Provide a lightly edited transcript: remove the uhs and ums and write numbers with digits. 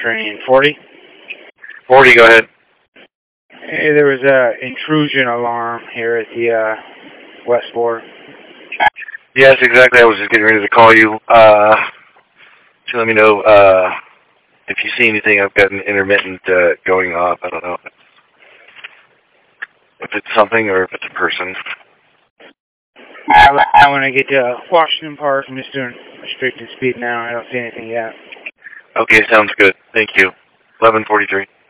train 40. 40, go ahead. Hey, there was a intrusion alarm here at the West 4. Yes, exactly. I was just getting ready to call you to let me know if you see anything. I've got an intermittent going off. I don't know if it's something or if it's a person. I want to get to Washington Park. I'm just doing restricted speed now. I don't see anything yet. Okay, sounds good. Thank you. 11:43.